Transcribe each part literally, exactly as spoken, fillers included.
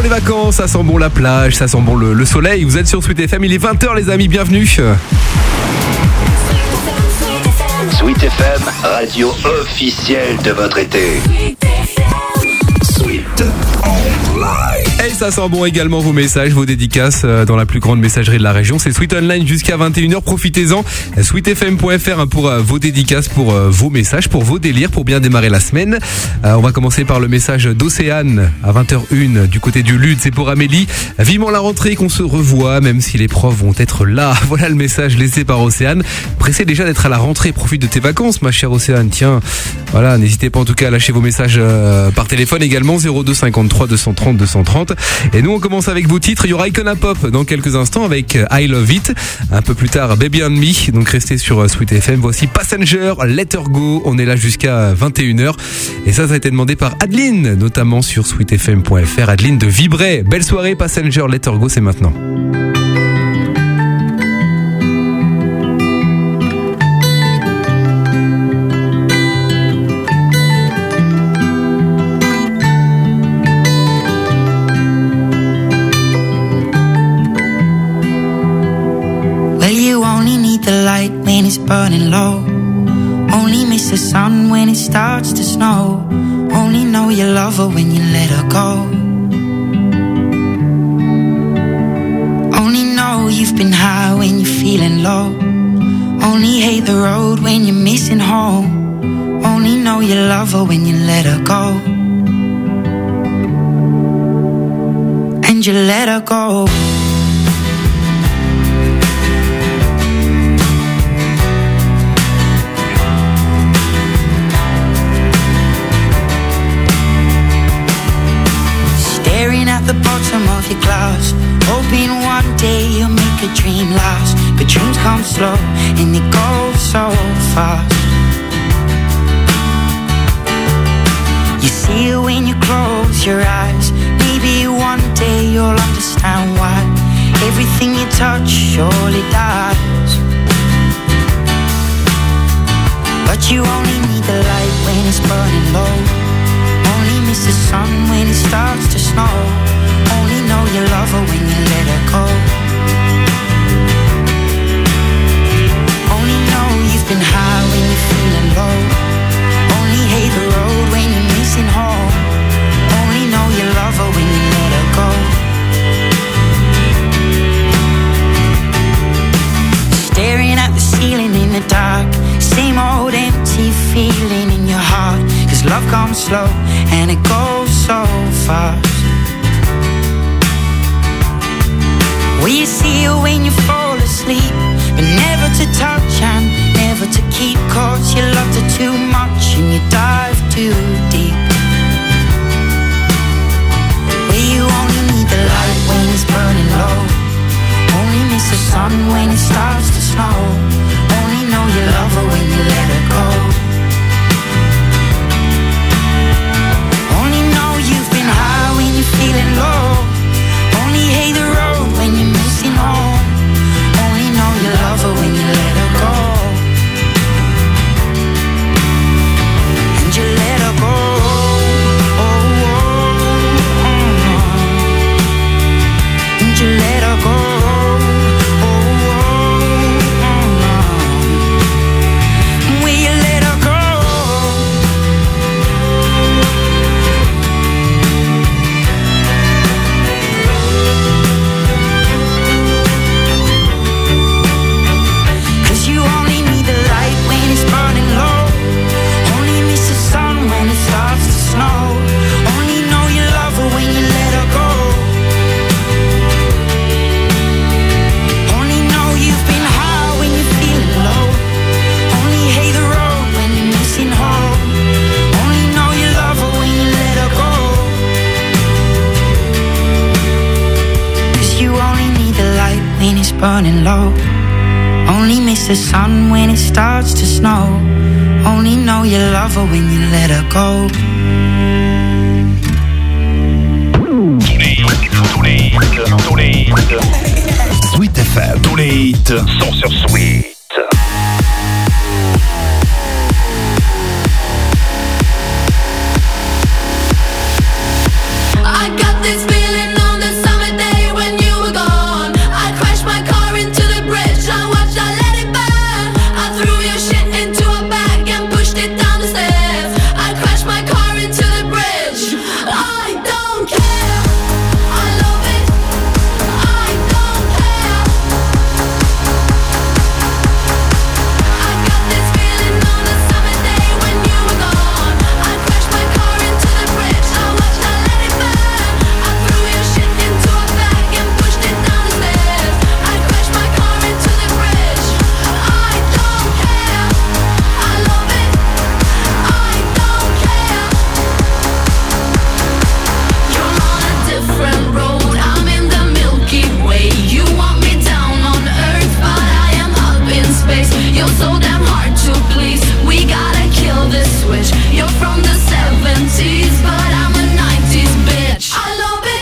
les vacances, ça sent bon la plage, ça sent bon le, le soleil. Vous êtes sur Sweet F M, il est vingt heures les amis, bienvenue. Sweet F M, radio officielle de votre été. Sweet Online. Et ça sent bon également vos messages, vos dédicaces dans la plus grande messagerie de la région. C'est Sweet Online jusqu'à vingt et une heures. Profitez-en. sweet f m point f r pour vos dédicaces, pour vos messages, pour vos délires, pour bien démarrer la semaine. On va commencer par le message d'Océane à vingt heures une du côté du Lude. C'est pour Amélie. Vivement la rentrée, qu'on se revoit, même si les profs vont être là. Voilà le message laissé par Océane. Pressé déjà d'être à la rentrée. Profite de tes vacances, ma chère Océane. Tiens, voilà, n'hésitez pas en tout cas à lâcher vos messages par téléphone également. zéro deux cinquante-trois deux cent trente deux cent trente. Et nous on commence avec vos titres. Il y aura Icona Pop dans quelques instants avec I Love It. Un peu plus tard Baby and Me. Donc restez sur Sweet F M. Voici Passenger, Let Her Go. On est là jusqu'à vingt et une heures. Et ça ça a été demandé par Adeline, notamment sur sweet f m point f r. Adeline de Vibray. Belle soirée. Passenger, Let Her Go, c'est maintenant. When it's burning low, only miss the sun when it starts to snow. Only know you love her when you let her go. Only know you've been high when you're feeling low. Only hate the road when you're missing home. Only know you love her when you let her go. And you let her go. At the bottom of your glass, hoping one day you'll make a dream last. But dreams come slow and they go so fast. You see it when you close your eyes. Maybe one day you'll understand why everything you touch surely dies. But you only need the light when it's burning low. Only miss the sun when it starts to snow. Only know you love her when you let her go. Only know you've been high when you're feeling low. Only hate the road when you're missing home. Only know you love her when you let her go. Staring at the ceiling in the dark. Same old empty feeling in your heart. Cause love comes slow and it goes so fast. Will you see her when you fall asleep? But never to touch and never to keep. Cause you loved her too much and you dive too deep. Where you only need the light when it's burning low. Only miss the sun when it starts to snow. Only know you love her when you let her go. Only know you've been high when you're feeling low. Only hate the road when you're missing home. Only know you love her when you let her go. And you let her go. Oh, oh, oh. And you let her go. Burning low. Only miss the sun when it starts to snow. Only know you love her when you let her go. Tous les hits, tous les hits, tous les hits. Sweet F M, tous les hits sont sur Sweet. I got this feeling. switch. You're from the seventies, but I'm a nineties bitch. I love it.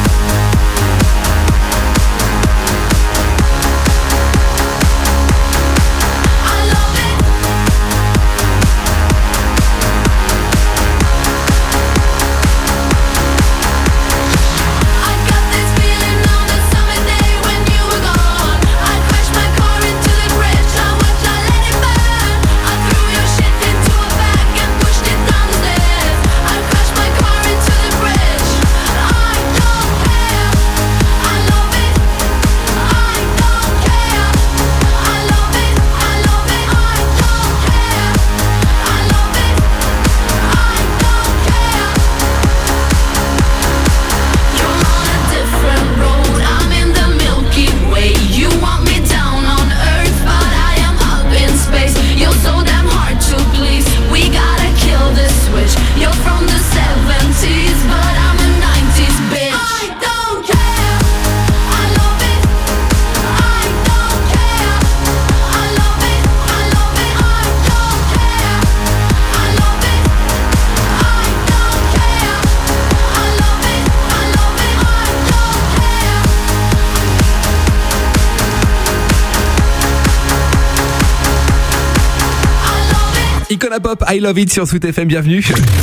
Icona Pop, I Love It sur Sweet F M, bienvenue.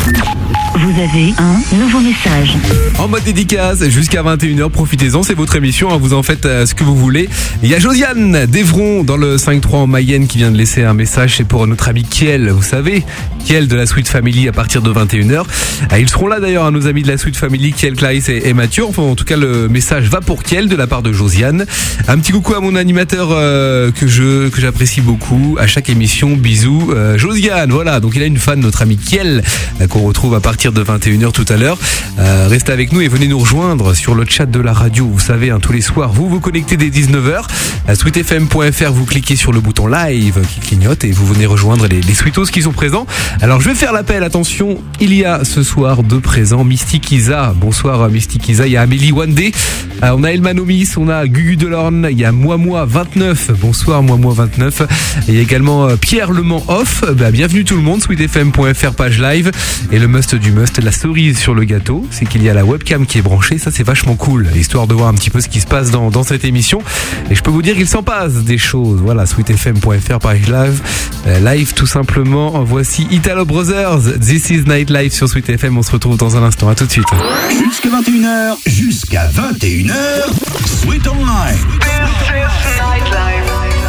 Vous avez un nouveau message. En mode dédicace, jusqu'à vingt et une heures, profitez-en, c'est votre émission, hein, vous en faites euh, ce que vous voulez. Il y a Josiane d'Evron dans le cinq trois en Mayenne qui vient de laisser un message, c'est pour notre ami Kiel, vous savez, Kiel de la Sweet Family à partir de vingt et une heures. Ah, ils seront là d'ailleurs, hein, nos amis de la Sweet Family, Kiel, Clarisse et, et Mathieu. Enfin, en tout cas, le message va pour Kiel de la part de Josiane. Un petit coucou à mon animateur euh, que je que j'apprécie beaucoup à chaque émission. Bisous, euh, Josiane. Voilà, donc il a une fan, notre ami Kiel, euh, qu'on retrouve à partir de vingt et une heures tout à l'heure. Euh, restez avec nous et venez nous rejoindre sur le chat de la radio. Vous savez, hein, tous les soirs, vous vous connectez dès dix-neuf heures. À sweet f m point f r, vous cliquez sur le bouton live qui clignote et vous venez rejoindre les, les sweetos qui sont présents. Alors je vais faire l'appel, attention, il y a ce soir deux présents, Mystique Isa. Bonsoir Mystique Isa, il y a Amélie Wandé, euh, on a Elmanomis, on a Gugu Delorne, il y a Moi Moi vingt-neuf. Bonsoir Moi Moi vingt-neuf. Et il y a également euh, Pierre Le Mans Off. Bah, bienvenue tout le monde, sweet f m point f r page live. Et le must du must, la cerise sur le gâteau, c'est qu'il y a la webcam qui est branchée. Ça c'est vachement cool, histoire de voir un petit peu ce qui se passe dans, dans cette émission. Et je peux vous dire qu'il s'en passe des choses. Voilà, sweet f m point f r page live, euh, live tout simplement. Voici Italo Brothers, This is Night Live sur Sweet F M. On se retrouve dans un instant, à tout de suite. Jusqu'à vingt et une heures, jusqu'à vingt et une heures, Sweet Online. This is Nightlife.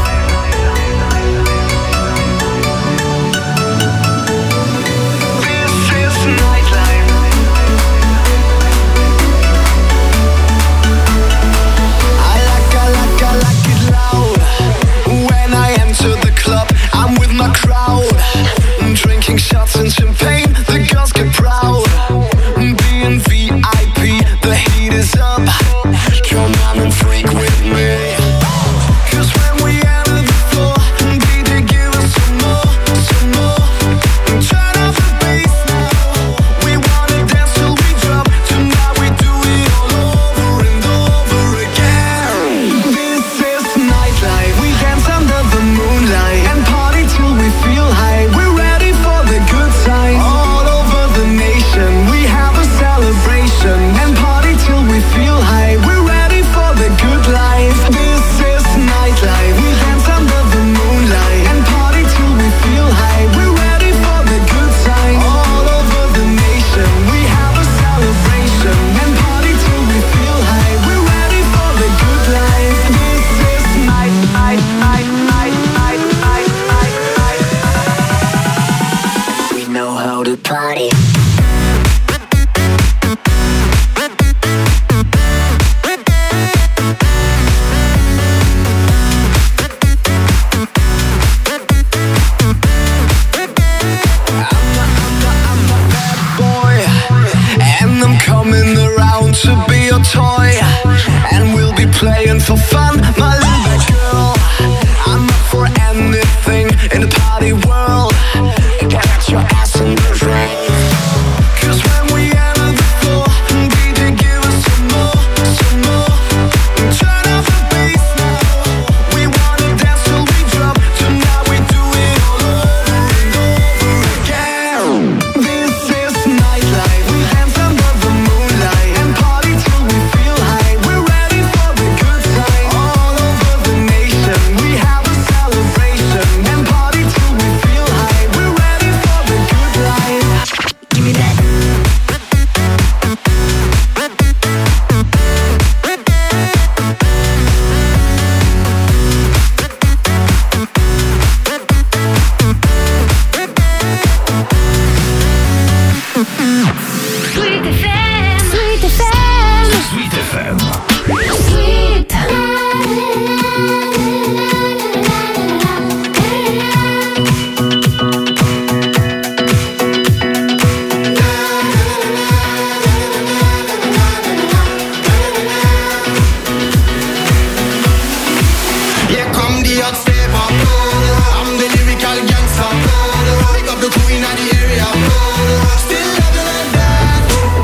Drinking shots and champagne, the girls get proud. Being V I P, the heat is up. Come on and freak with me. Cause when we enter the floor, D J give us some more, some more. Turn up the bass now. We wanna dance till we drop. Tonight we do it all over and over again. This is nightlife. We dance under the moonlight and party till we feel high. We're all over the nation, we have a celebration and party till we feel high. We're ready for the good life. This is nightlife. We dance under the moonlight and party till we feel high. We're ready for the good times. All over the nation, we have a celebration and party till we feel high. We're ready for the good life. This is night, night, night, night, night, night, night, night. We know how to party. Coming around to be your toy, and we'll be playing for fun, my little girl. I'm up for anything in the party world. Get your ass in the ring. Cause when we enter the floor, D J give us some more, some more. Turn up the bass now. We wanna dance till we drop. Tonight we do it all over and over again. Sweet F M. Sweet F M. Sweet F M. Sweet. Here come the hot stepper. I'm the lyrical gangster. Pick up the queen of the area. Still love you like that.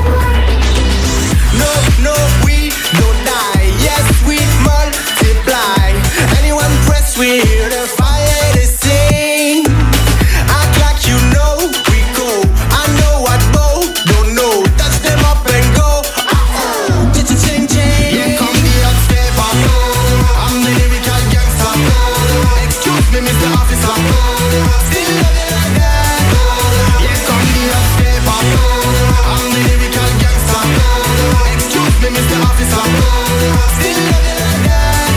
No, no, we don't die. Yes, we multiply. Anyone press, we hear the fire they sing. Act like you know we go. I know what bow don't know. Touch them up and go. Uh-oh. Ching, ching. Here come the hot stepper. I'm the lyrical gangster. Excuse me, Mister Officer. Still love you like that. Here come the hot stepper. I'm the lyrical gangster. Excuse me, Mister Officer. Still love you like that.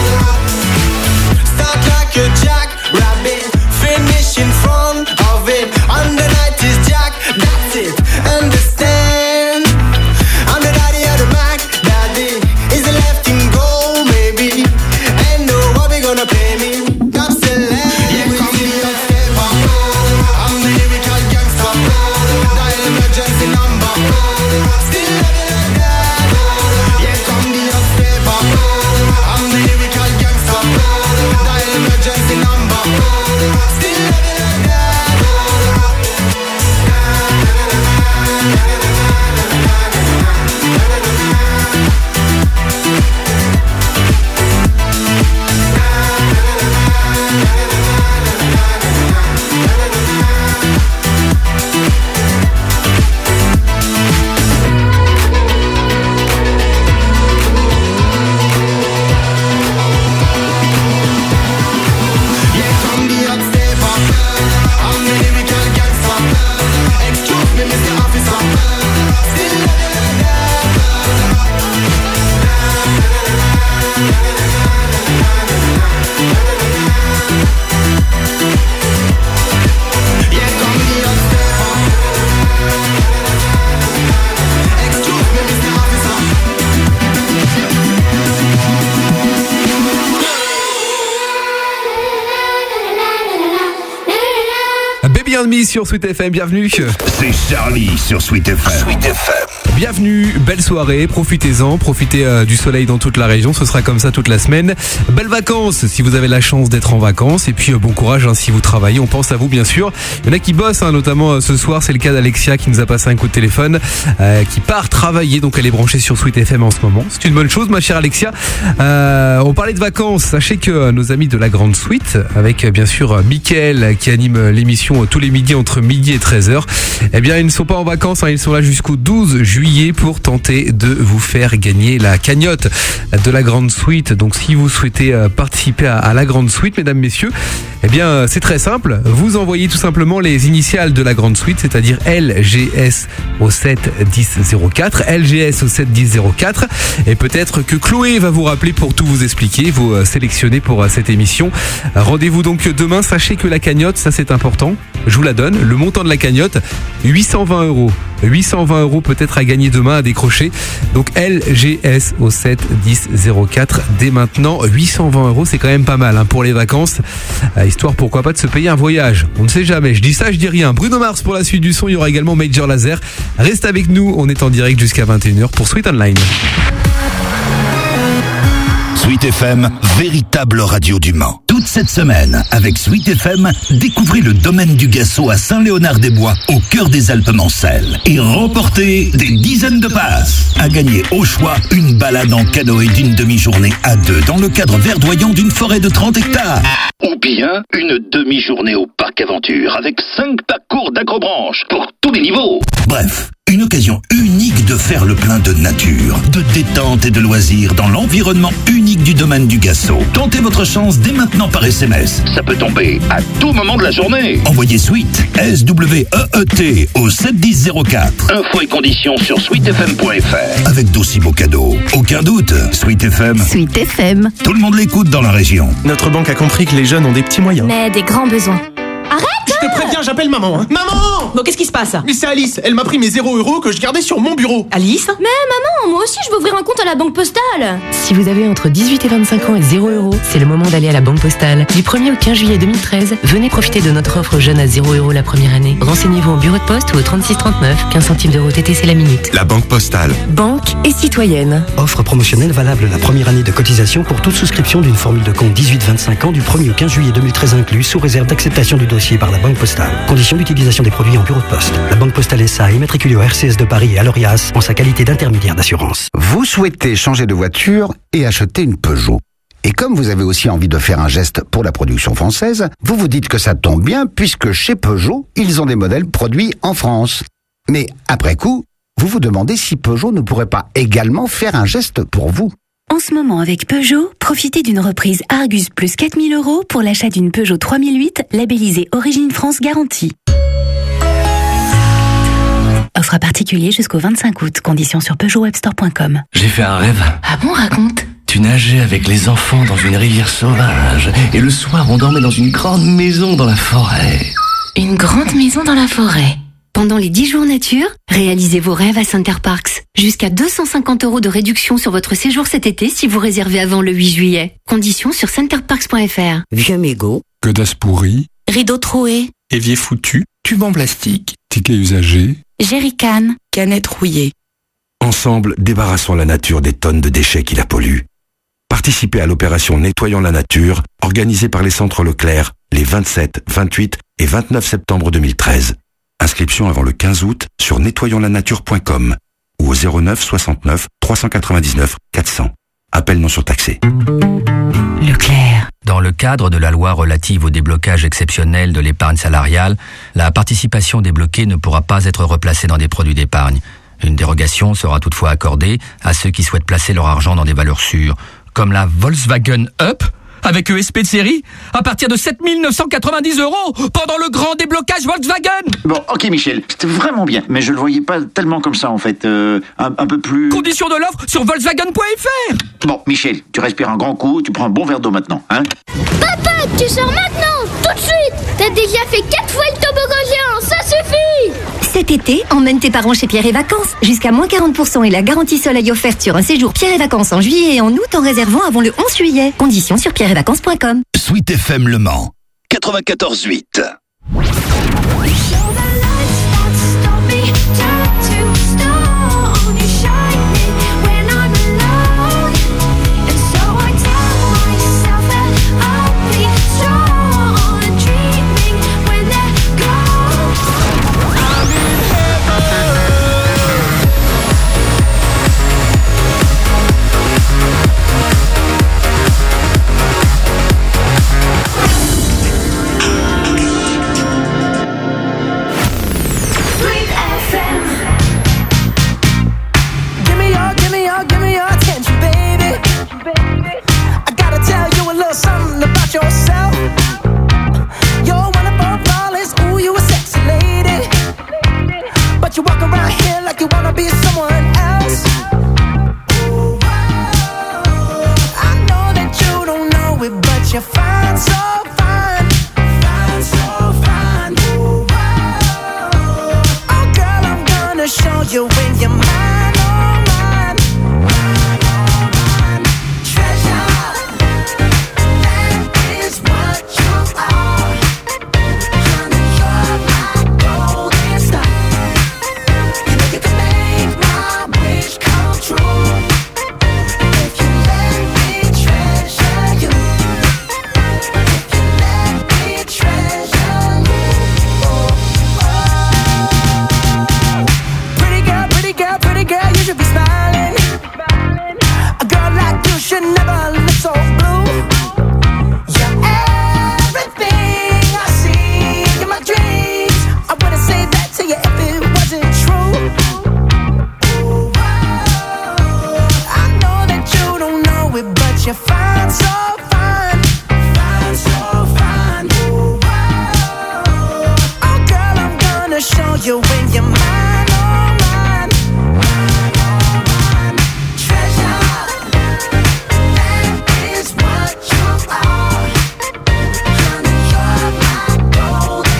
Start like a jack rabbit, finish in front of it. On the night is Jack, that's it. Understand? I'm the daddy of the Mac, daddy. Is the left in goal, maybe? And no, what we gonna pay me? Top select. Here come the hot stepper. I'm the lyrical gangster. Dial emergency number. Still love you like that. Here come the hot stepper. I'm the lyrical gangster. Dial emergency number. Still love you like that. Here come the hot stepper. I'm the lyrical gangster. Excuse me, Mister Officer. Still love you like that. Here come the hot stepper. Excuse me, Mister Officer. Baby on Me sur Sweet F M, bienvenue. C'est Charlie sur Sweet F M. Sweet F M. Bienvenue, belle soirée, profitez-en, profitez euh, du soleil dans toute la région, ce sera comme ça toute la semaine. Belles vacances si vous avez la chance d'être en vacances et puis euh, bon courage hein, si vous travaillez, on pense à vous bien sûr. Il y en a qui bossent, hein, notamment euh, ce soir, c'est le cas d'Alexia qui nous a passé un coup de téléphone, euh, qui part travailler, donc elle est branchée sur Sweet F M en ce moment. C'est une bonne chose ma chère Alexia. Euh, on parlait de vacances, sachez que euh, nos amis de la Grande Suite, avec euh, bien sûr euh, Mickaël qui anime euh, l'émission euh, tous les midis entre midi et treize heures, eh bien ils ne sont pas en vacances, hein, ils sont là jusqu'au douze juillet pour tenter de vous faire gagner la cagnotte de la Grande Suite. Donc si vous souhaitez euh, participer à, à la Grande Suite, mesdames, messieurs, eh bien euh, c'est très simple, vous envoyez tout simplement les initiales de la Grande Suite, c'est-à-dire L G S au sept dix zéro quatre, L G S au sept dix zéro quatre, et peut-être que Chloé va vous rappeler pour tout vous expliquer, vous euh, sélectionner pour euh, cette émission. Rendez-vous donc demain, sachez que la cagnotte, ça c'est important, je vous la donne, le montant de la cagnotte, huit cent vingt euros. huit cent vingt euros peut-être à gagner demain à décrocher. Donc L G S au sept dix zéro quatre dès maintenant. huit cent vingt euros, c'est quand même pas mal hein, pour les vacances. Euh, histoire pourquoi pas de se payer un voyage. On ne sait jamais. Je dis ça, je dis rien. Bruno Mars pour la suite du son. Il y aura également Major Lazer. Reste avec nous. On est en direct jusqu'à vingt et une heures pour Sweet Online. Sweet F M, véritable radio du Mans. Toute cette semaine, avec Sweet F M, découvrez le domaine du Gasso à Saint-Léonard-des-Bois, au cœur des Alpes-Mancelles. Et remportez des dizaines de passes. À gagner au choix une balade en canoë d'une demi-journée à deux dans le cadre verdoyant d'une forêt de trente hectares. Ou bien une demi-journée au parc aventure avec cinq parcours d'acrobranche pour tous les niveaux. Bref, une occasion unique de faire le plein de nature, de détente et de loisirs dans l'environnement unique du domaine du Gasso. Tentez votre chance dès maintenant par S M S. Ça peut tomber à tout moment de la journée. Envoyez Sweet, S W E E T, au sept dix zéro quatre. Infos et conditions sur sweet f m point f r. Avec d'aussi beaux cadeaux. Aucun doute, Sweet F M. Sweet F M. Tout le monde l'écoute dans la région. Notre banque a compris que les jeunes ont des petits moyens. Mais des grands besoins. Arrête! Je te préviens, j'appelle maman. Hein. Maman! Bon, qu'est-ce qui se passe? Mais c'est Alice, elle m'a pris mes zéro euros que je gardais sur mon bureau. Alice? Mais maman, moi aussi je veux ouvrir un compte à la banque postale. Si vous avez entre dix-huit et vingt-cinq ans et zéro euros, c'est le moment d'aller à la banque postale. Du premier au quinze juillet deux mille treize, venez profiter de notre offre jeune à zéro euros la première année. Renseignez-vous en bureau de poste ou au trente-six trente-neuf, quinze centimes d'euros T T C la minute. La banque postale. Banque et citoyenne. Offre promotionnelle valable la première année de cotisation pour toute souscription d'une formule de compte dix-huit vingt-cinq ans du premier au quinze juillet deux mille treize inclus, sous réserve d'acceptation du dossier par la banque postale. Conditions d'utilisation des produits en bureau de poste. La banque postale S A immatriculée au R C S de Paris et à l'Orias en sa qualité d'intermédiaire d'assurance. Vous souhaitez changer de voiture et acheter une Peugeot. Et comme vous avez aussi envie de faire un geste pour la production française, vous vous dites que ça tombe bien puisque chez Peugeot, ils ont des modèles produits en France. Mais après coup, vous vous demandez si Peugeot ne pourrait pas également faire un geste pour vous. En ce moment, avec Peugeot, profitez d'une reprise Argus plus quatre mille euros pour l'achat d'une Peugeot trois mille huit labellisée Origine France Garantie. Offre à particulier jusqu'au vingt-cinq août. Conditions sur peugeot webstore point com. J'ai fait un rêve. Ah bon, raconte. Tu nageais avec les enfants dans une rivière sauvage. Et le soir, on dormait dans une grande maison dans la forêt. Une grande maison dans la forêt. Pendant les dix jours nature, réalisez vos rêves à Center Parks. Jusqu'à deux cent cinquante euros de réduction sur votre séjour cet été si vous réservez avant le huit juillet. Conditions sur center parks point f r. Vieux mégot. Godasses pourries. Rideaux troués. Évier foutu. Tube en plastique. Tickets usagés. Jerrycan. Canettes rouillées. Ensemble, débarrassons la nature des tonnes de déchets qui la polluent. Participez à l'opération Nettoyons la nature, organisée par les centres Leclerc les vingt-sept, vingt-huit et vingt-neuf septembre deux mille treize. Inscription avant le quinze août sur nettoyons la nature point com ou au zéro neuf soixante-neuf trois cent quatre-vingt-dix-neuf quatre cents. Appel non surtaxé. Leclerc. Dans le cadre de la loi relative au déblocage exceptionnel de l'épargne salariale, la participation débloquée ne pourra pas être replacée dans des produits d'épargne. Une dérogation sera toutefois accordée à ceux qui souhaitent placer leur argent dans des valeurs sûres, comme la Volkswagen Up, avec E S P de série, à partir de sept mille neuf cent quatre-vingt-dix euros pendant le grand déblocage Volkswagen. Bon, ok Michel, c'était vraiment bien, mais je le voyais pas tellement comme ça en fait, euh, un, un peu plus... Conditions de l'offre sur Volkswagen point f r. Bon, Michel, tu respires un grand coup, tu prends un bon verre d'eau maintenant, hein? Papa, tu sors maintenant, tout de suite. T'as déjà fait quatre fois le toboggan géant, ça suffit. Cet été, emmène tes parents chez Pierre et Vacances. Jusqu'à moins quarante pour cent et la garantie soleil offerte sur un séjour Pierre et Vacances en juillet et en août en réservant avant le onze juillet. Conditions sur pierre et vacances point com. Sweet F M Le Mans, quatre-vingt-quatorze huit. Something about yourself. You're one of our flawless. Ooh, you a sexy lady. But you walk around here like you wanna be someone else. Ooh, I know that you don't know it, but you're fine, so fine. Fine, so fine. Ooh, oh, girl, I'm gonna show you when you're mine, oh mine. Mine, oh mine. Treasure. You're fine, so fine, fine, so fine. Ooh, oh, girl, I'm gonna show you when you're mine, oh mine, mine, oh mine. Treasure, that is what you are. Honey, you're my golden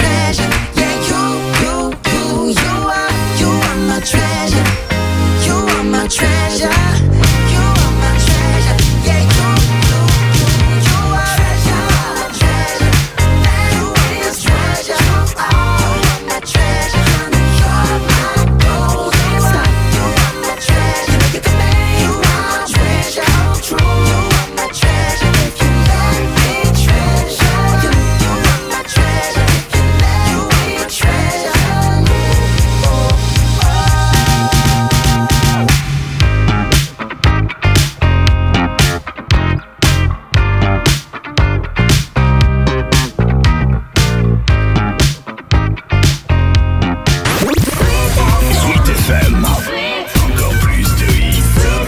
treasure. Yeah, you, you, you, you are, you are my treasure. You are my treasure. You are my treasure. Yeah, you, you, you, you are my treasure. You are my treasure. You are my treasure. You are my gold. You are my treasure. You are my treasure. True. You are my treasure. If you let me treasure you, you are my treasure. If you let me treasure. Sweet F M. Encore plus de hits.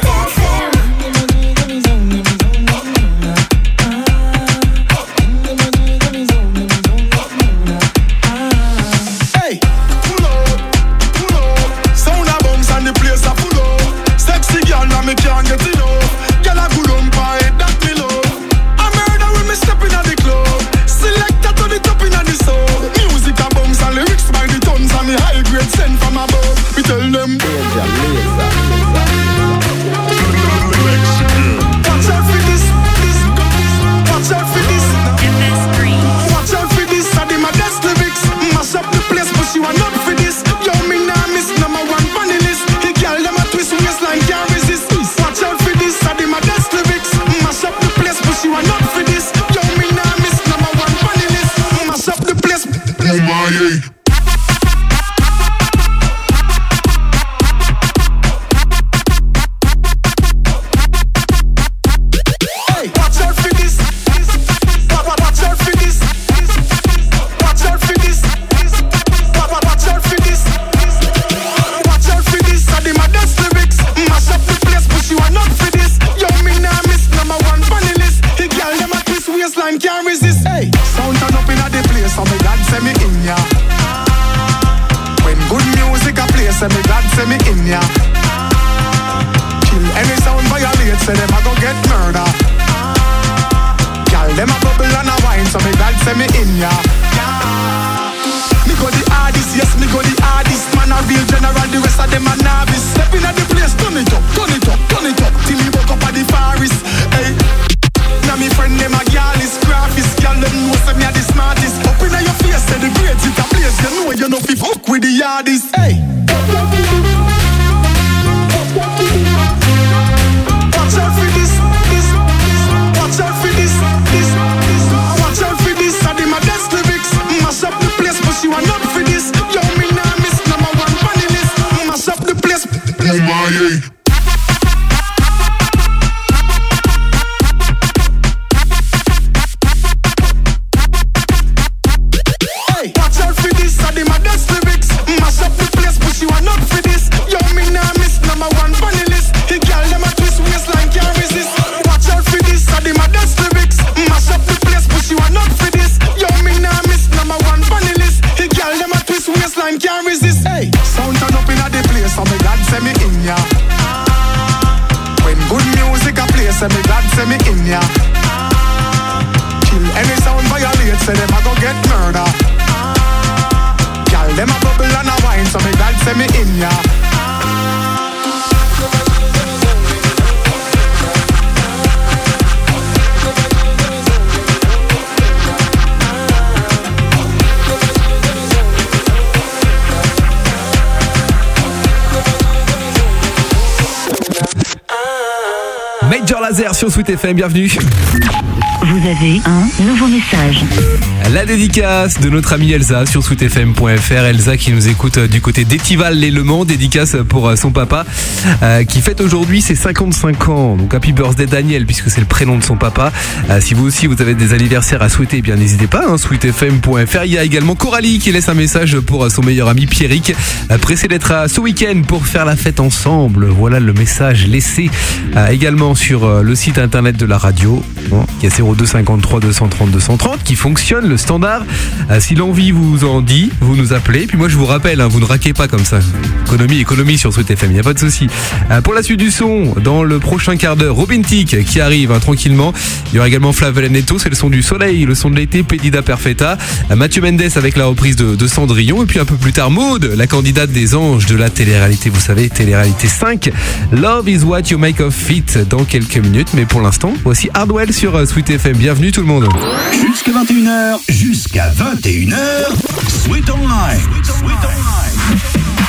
Hey, pull up, pull up. Sound a bounce and the place a full up. Sexy girl, now me can't get enough. Girl a good on my head, that me love. I murder when me step in at the club. Selector to the top in at the soul. Music a bounce and lyrics by the tons and me high grade sent from above. We tell them danger, laser, watch out for this, this, watch out for this. Watch out for this, I did my best lyrics. Mash up the place, but you are not for this. Yo, me nah miss number one funny list. The girl them a twist waistline can't resist. Watch out for this, I did my best lyrics. Mash up the place, but you are not for this. Yo, me nah miss number one funny list. Mash up the place. Oh my, yeah. Hey, watch out for this. Wa- wa- Watch out for this. Watch out for this. Wa- wa- Watch out for this. Watch out for this. I did my best lyrics. Mash up the place, but you are not for this. Yo, me nah miss number one funny list. The girl them a twist waistline can't resist. Hey, sound turn up in a the place, so me glad say me in ya. When good music a play, say me glad say me in ya. Kill any sound violate, say them a go get murder. Girl, them a bubble and a wine, so me glad say me in ya. Me go the hardest, yes, me go the hardest. Man a real general, the rest of them a novice. Step in at the place, turn it up, turn it up, turn it up. Till me woke up at the forest. Hey, now me friend them a girl is graphist. Girl, them know say me a the smartest. Up in your face, say the grades it a place. You know you know fi fuck with the hardest. Hey. Watch out for this, this, watch out for this, this, watch out for this. I did my best lyrics. Mash up the place, but you are not for this. Yo, me nah miss number one funny list. Mash up the place. Oh my, yeah. Hey, watch out for this. I did my best lyrics. Mash up the place, but you are not for this. Yo, me nah miss number one funny list. The girl them a twist waistline can't resist. Watch out for this. I did my best lyrics. Mash up the place, but you are not for this. Yo, me nah miss number one funny list. The girl them a twist waistline can't resist. Hey, sound turn up in a the place, so me glad say me in ya. When good music a play, say me glad say me in ya. Kill any sound violate, say them a go get murder. Girl, them a bubble and a wine, so me glad say me in ya. Major Laser sur Sweet F M, bienvenue. Vous avez un nouveau message. La dédicace de notre amie Elsa sur sweet f m point f r. Elsa qui nous écoute du côté d'Étival les Le Mans. Dédicace pour son papa euh, qui fête aujourd'hui ses cinquante-cinq ans. Donc happy birthday Daniel, puisque c'est le prénom de son papa. Euh, si vous aussi vous avez des anniversaires à souhaiter, eh bien n'hésitez pas, hein, sweet f m point f r. Il y a également Coralie qui laisse un message pour son meilleur ami Pierrick. Euh, pressé d'être à ce week-end pour faire la fête ensemble. Voilà le message laissé euh, également sur euh, le site internet de la radio, hein, qui est zéro deux cinquante-trois deux cent trente deux cent trente qui fonctionne, le standard. Euh, si l'envie vous en dit, vous nous appelez. Puis moi je vous rappelle, hein, vous ne raquez pas comme ça. Économie, économie sur Sweet F M, il n'y a pas de souci. Euh, pour la suite du son, dans le prochain quart d'heure, Robin Thicke qui arrive hein, tranquillement. Il y aura également Flavel et Neto, c'est le son du soleil, le son de l'été, Pedida Perfetta. Euh, Mathieu Mendes avec la reprise de, de Cendrillon. Et puis un peu plus tard, Maud, la candidate des anges de la télé-réalité, vous savez, télé-réalité cinq. Love is what you make of it dans quelques minutes. Mais pour l'instant, voici Hardwell sur euh, Sweet F M. Bienvenue tout le monde. Jusqu'à vingt et une heures. Jusqu'à vingt et une heures. Sweet Online. Sweet Online.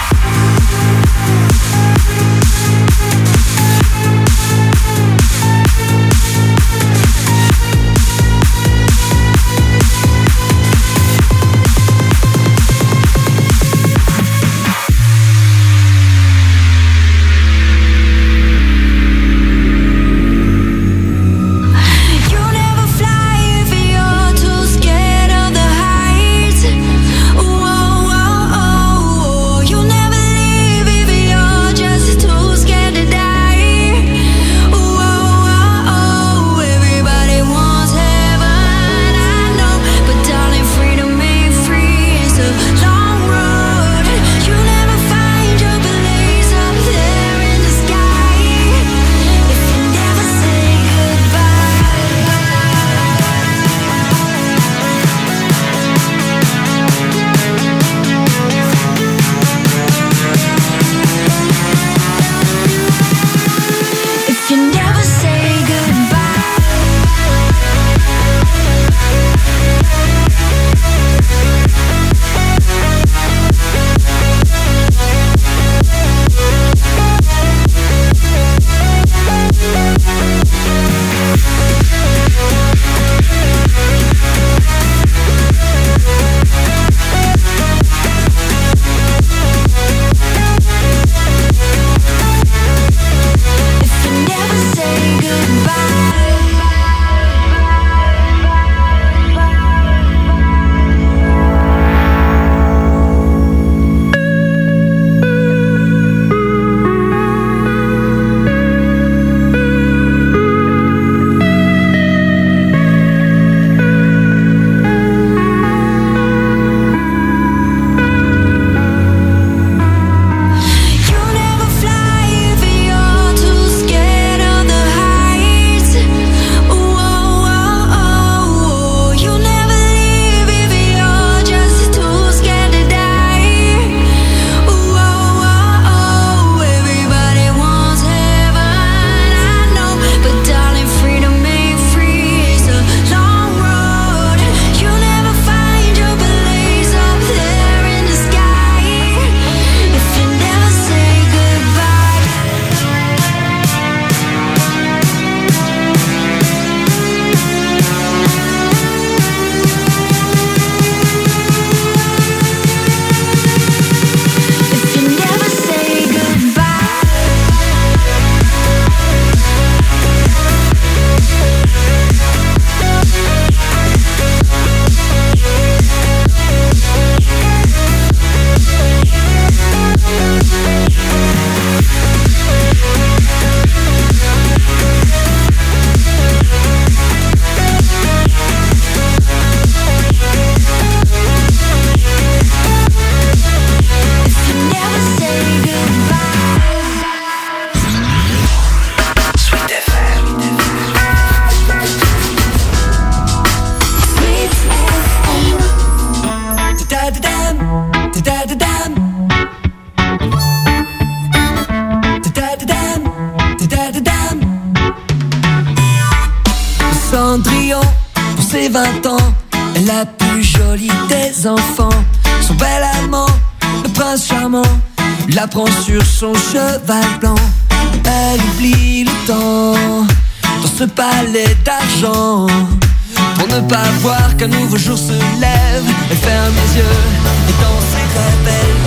Cendrillon, pour ses vingt ans, est la plus jolie des enfants. Son bel amant, le prince charmant, la prend sur son cheval blanc. Elle oublie le temps dans ce palais d'argent. Pour ne pas voir qu'un nouveau jour se lève, elle ferme les yeux et dans ses rêves elle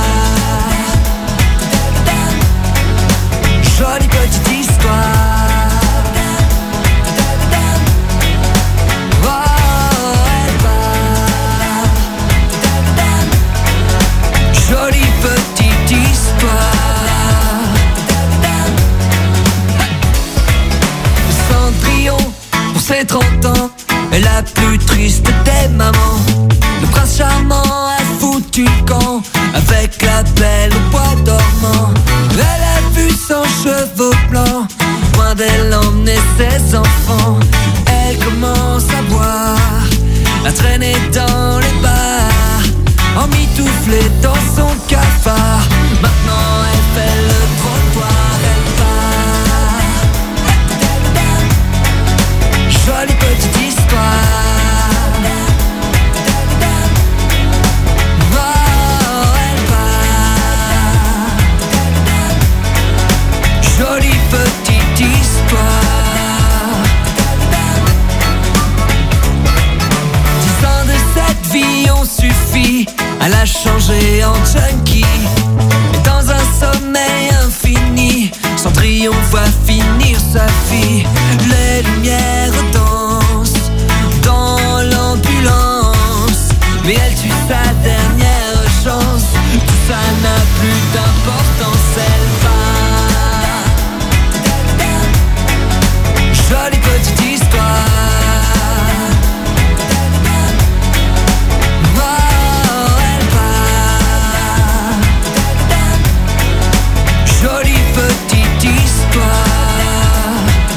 part. Jolie petite histoire. Jolie petite histoire. Cendrillon, pour ses ses trente ans, est la plus triste des mamans. Le prince charmant a foutu le camp avec la belle au bois dormant. Elle a vu son cheveu blanc, loin d'elle emmener ses enfants. Elle commence à boire, à traîner dans les bars, emmitouflée dans son cafard. Maintenant elle fait le trottoir, elle part. Jolie petite histoire. Oh, elle part. Jolie petite histoire. Dix ans de cette vie ont suffi à la changer en junkie. Et dans un sommeil infini, Cendrillon voit finir sa vie. Les lumières dansent dans l'ambulance, mais elle tue sa dernière chance. Tout ça n'a plus d'importance, elle va. Jolie petite histoire. Jolie petite histoire.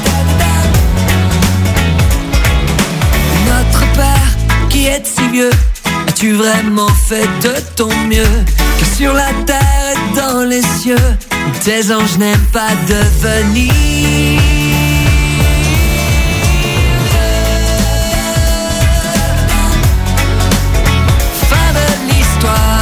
Notre père qui est si vieux, as-tu vraiment fait de ton mieux? Car sur la terre et dans les cieux, tes anges n'aiment pas devenir. Fin de l'histoire.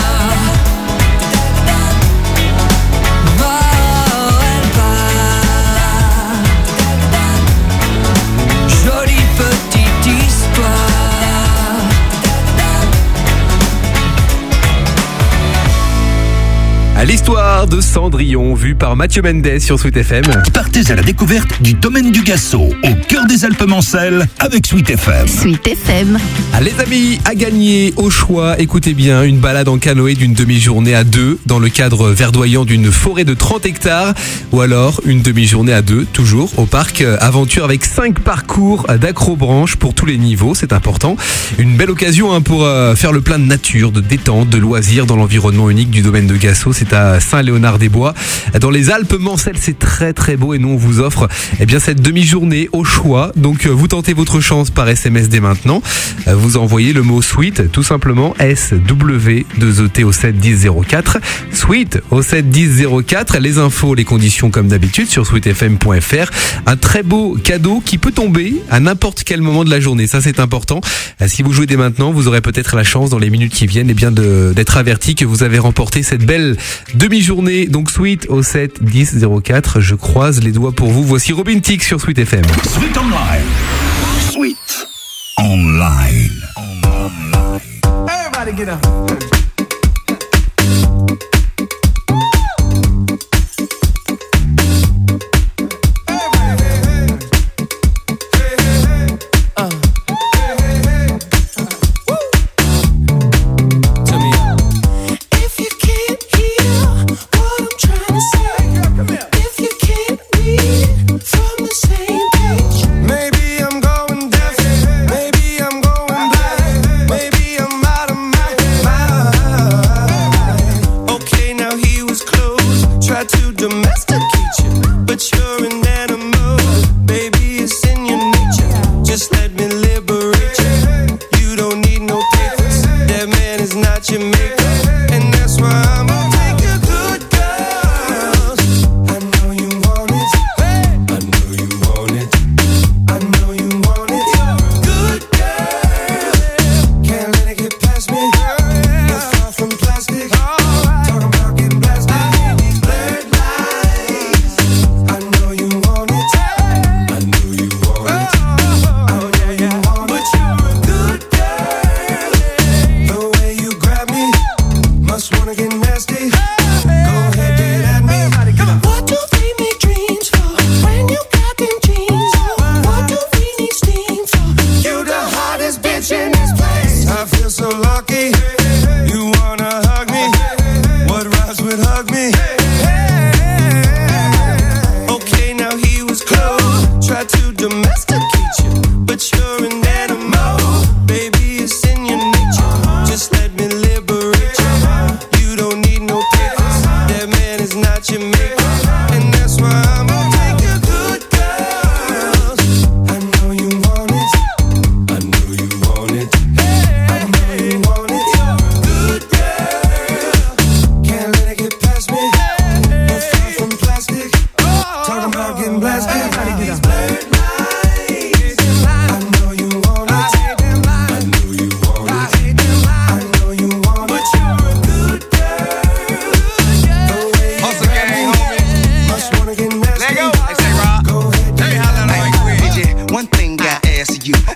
À l'histoire de Cendrillon, vue par Mathieu Mendes sur Sweet F M. Partez à la découverte du domaine du Gassot, au cœur des Alpes-Mancelles, avec Sweet F M. Sweet F M. Ah, les amis, à gagner au choix, écoutez bien, une balade en canoë d'une demi-journée à deux dans le cadre verdoyant d'une forêt de trente hectares, ou alors une demi-journée à deux, toujours au parc Aventure avec cinq parcours d'accrobranche pour tous les niveaux, c'est important. Une belle occasion hein, pour euh, faire le plein de nature, de détente, de loisirs dans l'environnement unique du domaine de Gassot. C'est à Saint-Léonard-des-Bois, dans les Alpes-Mancelles. C'est très très beau et nous on vous offre eh bien cette demi-journée au choix. Donc vous tentez votre chance par S M S dès maintenant. Vous envoyez le mot Sweet, tout simplement S W deux E T au sept dix zéro quatre. Sweet au sept dix zéro quatre. Les infos, les conditions comme d'habitude sur sweet f m point f r. Un très beau cadeau qui peut tomber à n'importe quel moment de la journée. Ça c'est important. Si vous jouez dès maintenant, vous aurez peut-être la chance dans les minutes qui viennent eh bien de, d'être averti que vous avez remporté cette belle demi-journée. Donc Sweet au sept dix zéro quatre. Je croise les doigts pour vous. Voici Robin Thicke sur Sweet F M. Sweet Online. Sweet Online. Everybody get up. Yeah, yeah.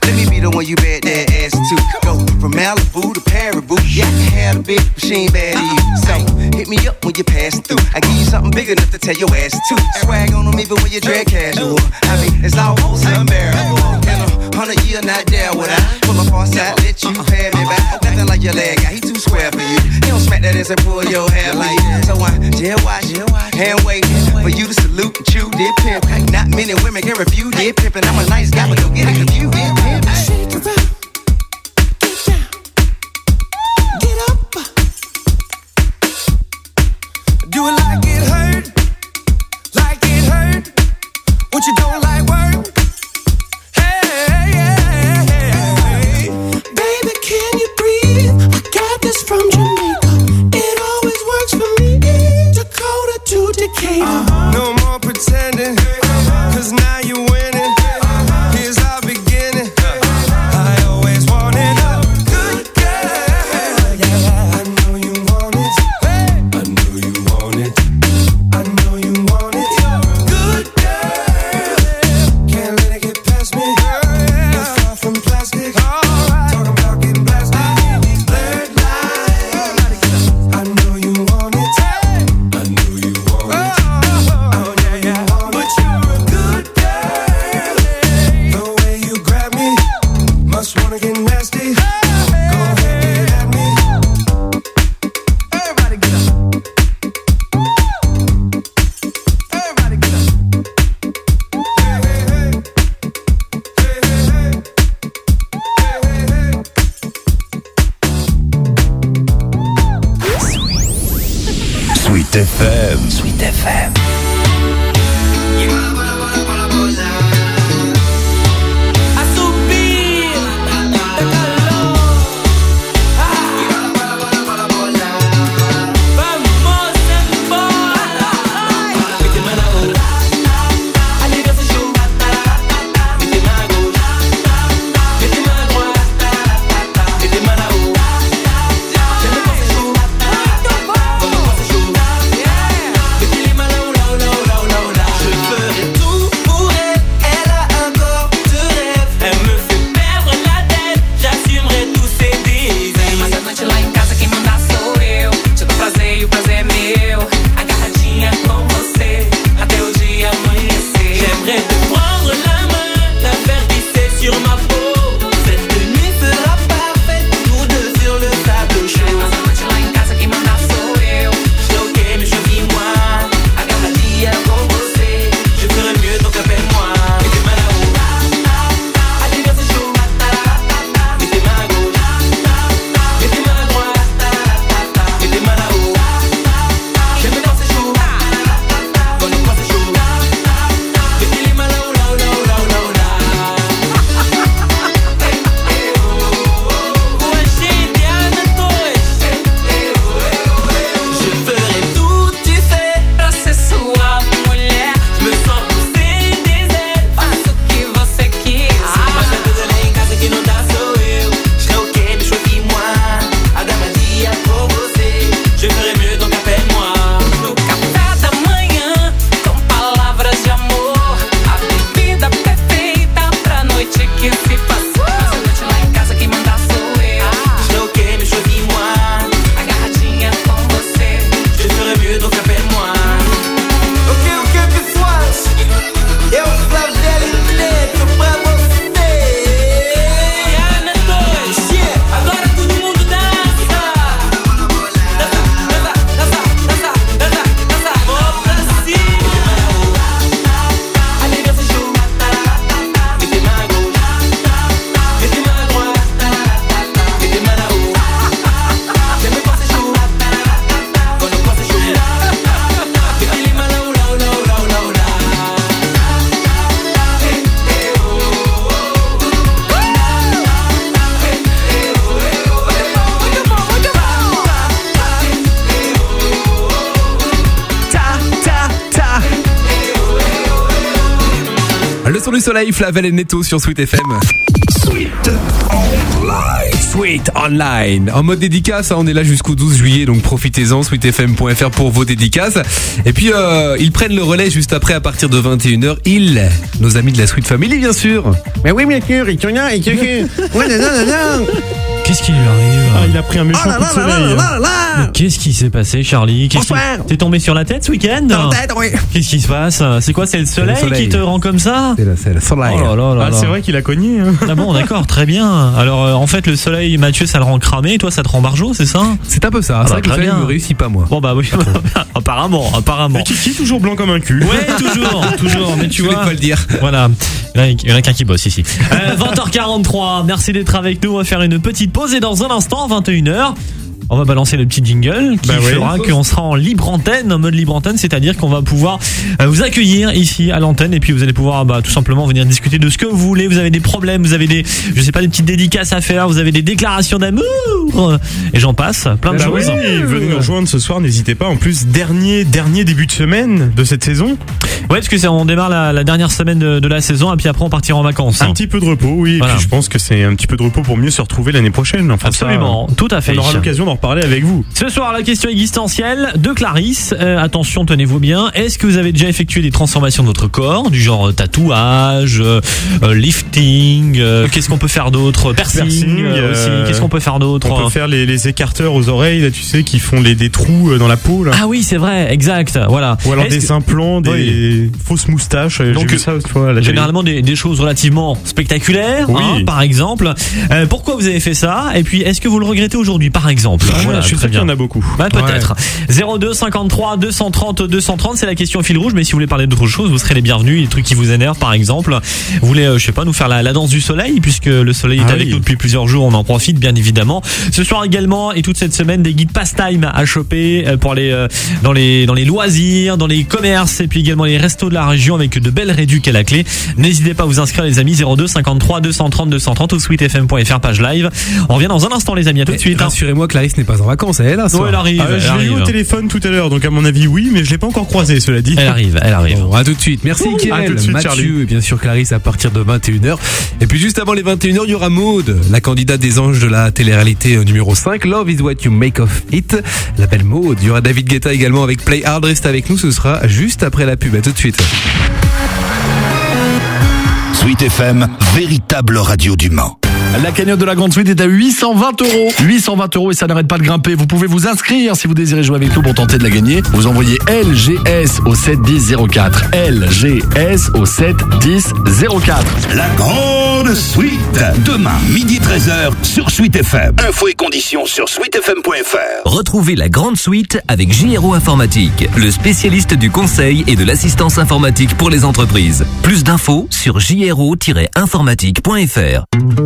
Let me be the one you bet that ass to. Go from Malibu to Paribu. Yeah, I can have a bitch, but she ain't bad to you. So hit me up when you pass through. I give you something big enough to tell your ass to. Swag on them even when you drag casual. I mean, it's almost unbearable. In a hundred year, not there would I pull up on side, let you pay me back. Nothing like your leg guy, he too square for you. He don't smack that ass and pull your hair like that. So I jail watch, hand wait for you to salute and chew, did pimp. Not many women can refuse, did pimp. And I'm a nice guy, but don't get it confused, did pimp. Shake it up, get down, get up. Do it like it hurt, like it hurt. What you don't like work? Hey, hey, hey, baby, can you breathe? I got this from Jamaica. It always works for me. Dakota to Decatur. Uh-huh. No more pretending, cause now you're winning. Here's our beginning. I always wanted a good girl. Yeah, I know you want it. I know you want it. I know you want it. Good girl. Can't let it get past me. You're far from plastic. Talking about getting blasted. Blurred lines. I know you want it. I know you want it. Oh, yeah, yeah. But you're a good girl. The way you grab me, must wanna get nasty. Go ahead, get at me. Everybody get up. Everybody get up. Hey, hey, hey. Hey, hey, hey. Hey, hey, hey. Sweet F M. Sweet F M. A subir de calor. Vamos embora. Mete mano, alivia esse show. Mete mago, mete mago, mete mano. J'aime quand c'est chaud, comme quand c'est chaud. Mete les mains là où là où là où là où là où là. Je ferai tout pour elle, elle a un corps de rêve. Elle me fait perdre la tête, j'assumerai tous ses désirs. Mas a noite lá em casa quem manda sou eu. Te dou prazer e o prazer é meu. Agarradinha com você até o dia amanhecer. J'aimerais te prendre la main, la faire glisser sur ma peau. Cette nuit sera parfaite, nous deux sur le sable chaud. Mas a noite lá em casa quem manda sou eu. Choqué, mais choisis-moi. Agarradinha com você, je ferai mieux, donc appelle-moi. Mete main là-haut, alivia ce chaud. Mete main à gauche, mete main à droite. Mete main là-haut, j'aime quand c'est chaud, quand le froid c'est chaud. Mete les mains là où là où là où là où là où là. Com a gente à noite, je ferai tout, tu sais, Pra ser sua mulher, je me sens pousser des ailes. faço o que você quiser. Mas pra tudo lá em casa que não dá sou eu. Je serai ok, mais choisis-moi. Agarradinha com você, je ferai mieux, donc appelle-moi. No café da manhã, com palavras de amor, a bebida perfeita pra noite que se passou. Mas a noite lá em casa quem manda sou eu. Je serai ok, mais choisis-moi. Agarradinha com você. Je ferai mieux, donc appelle-moi. Ok, ok, pessoal. Eu Flavelli Neto pra você. E a noite, agora todo mundo dança. Dança, dança, dança, dança, dança, dança. Vou pra cima. Alivia ce chaud. Mete main à gauche, mete main à droite. Mete main là-haut, j'aime quand c'est chaud, quand le froid c'est chaud. Mete les mains là où là où là où là où là où là. Ta, ta, ta. Le son du soleil, Flavel et Netto sur Sweet F M. Sweet Online. Sweet Online. En mode dédicace, hein, on est là jusqu'au douze juillet, donc profitez-en, sweet f m point f r pour vos dédicaces. Et puis, euh, ils prennent le relais juste après à partir de vingt et une heures. Ils, nos amis de la Sweet Family, bien sûr. Mais oui, bien sûr, ils sont là, ils sont là. Ouais, non, non, non. Qu'est-ce qui lui arrive? Ah, il a pris un méchant Oh là coup de là là soleil. là là là. Qu'est-ce qui s'est passé, Charlie? Qu'est-ce qui- Bonsoir. T'es tombé sur la tête ce week-end? Sur la tête, oui. Qu'est-ce qui se passe? C'est quoi? C'est le soleil, soleil. qui te rend comme ça? C'est le, c'est le soleil. Oh là là là Ah, là. c'est vrai qu'il a cogné. Hein. Ah bon, d'accord, très bien. Alors, euh, en fait, le soleil, Mathieu, ça le rend cramé, et toi, ça te rend barjot, c'est ça? C'est un peu ça. Ah c'est bah, vrai que le très soleil bien. ne réussit pas, moi. Bon, bah oui, apparemment, apparemment. Et Kiki, toujours blanc comme un cul. Ouais, toujours, toujours, mais tu Je voulais vois. pas le dire. Voilà, il y en a- il y en a qu'un qui bosse ici. Euh, vingt heures quarante-trois, merci d'être avec nous. On va faire une petite pause et dans un instant, vingt et une heures, on va balancer le petit jingle qui Bah ouais. fera qu'on sera en libre antenne, en mode libre antenne, c'est-à-dire qu'on va pouvoir euh, vous accueillir ici à l'antenne et puis vous allez pouvoir bah, tout simplement venir discuter de ce que vous voulez. Vous avez des problèmes, vous avez des, je sais pas, des petites dédicaces à faire, vous avez des déclarations d'amour et j'en passe, plein de Bah oui, choses. venez nous rejoindre ce soir, n'hésitez pas. En plus, dernier, dernier début de semaine de cette saison. Ouais, parce que c'est, on démarre la, la dernière semaine de, de la saison et puis après on partira en vacances. Un petit peu de repos, oui. Voilà. Et puis je pense que c'est un petit peu de repos pour mieux se retrouver l'année prochaine. Enfin, Absolument, ça, tout à fait. on aura l'occasion d'en reparler avec vous. Ce soir, la question existentielle de Clarisse. Euh, attention, tenez-vous bien. Est-ce que vous avez déjà effectué des transformations de votre corps, du genre euh, tatouage, euh, euh, lifting, euh, qu'est-ce qu'on peut faire d'autre, piercing, Piercing, euh, aussi. euh, Qu'est-ce qu'on peut faire d'autre? On peut faire les, les écarteurs aux oreilles, là, tu sais, qui font les, des trous euh, dans la peau, là. Ah oui, c'est vrai, exact. Voilà. Ou alors Est-ce des que- implants, des Oui. fausses moustaches. euh, Donc, J'ai vu ça, tu vois, à la télé. Généralement des, des choses relativement spectaculaires, Oui. hein, par exemple. Euh, pourquoi vous avez fait ça? Et puis, est-ce que vous le regrettez aujourd'hui, par exemple? Ah, Voilà, je suis très sûr qu'il y en bien. a beaucoup. Bah, peut-être. zéro deux cinquante-trois deux cent trente deux cent trente, c'est la question au fil rouge. Mais si vous voulez parler d'autre chose, vous serez les bienvenus. Les trucs qui vous énervent, par exemple. Vous voulez, euh, je sais pas, nous faire la, la danse du soleil, puisque le soleil est Ah avec oui. nous depuis plusieurs jours. On en profite, bien évidemment. Ce soir également et toute cette semaine, des guides pastime à choper euh, pour les euh, dans les dans les loisirs, dans les commerces et puis également les restos de la région avec de belles réducs à la clé. N'hésitez pas à vous inscrire, les amis. zéro deux cinquante-trois deux cent trente deux cent trente ou sweet f m point f r page live. On revient dans un instant, les amis. À tout de suite. hein. Rassurez-moi, Clarisse n'est pas en vacances, elle est là. ce Ouais, soir. elle arrive. Ah, elle je l'ai eu arrive. au téléphone tout à l'heure, donc à mon avis, oui, mais je l'ai pas encore croisé, cela dit. Elle arrive, elle arrive. Bon, à tout de suite. Merci, À Kiel, tout de suite, Mathieu Charlie. et bien sûr Clarisse à partir de vingt et une heures. Et puis juste avant les vingt et une heures, il y aura Maude, la candidate des anges de la télé-réalité euh, numéro cinq. Love is what you make of it. La belle Maude. Il y aura David Guetta également avec Play Hard. Reste avec nous, ce sera juste après la pub. À tout de suite. Sweet F M, véritable radio du Mans. La cagnotte de la Grande Suite est à huit cent vingt euros. huit cent vingt euros et ça n'arrête pas de grimper. Vous pouvez vous inscrire si vous désirez jouer avec nous pour tenter de la gagner. Vous envoyez L G S au sept dix zéro quatre. L G S au sept dix zéro quatre. La Grande Suite, demain, midi treize heures sur Sweet F M. Infos et conditions sur sweet f m point f r. Retrouvez la Grande Suite avec J R O Informatique, le spécialiste du conseil et de l'assistance informatique pour les entreprises. Plus d'infos sur j r o tiret informatique point f r.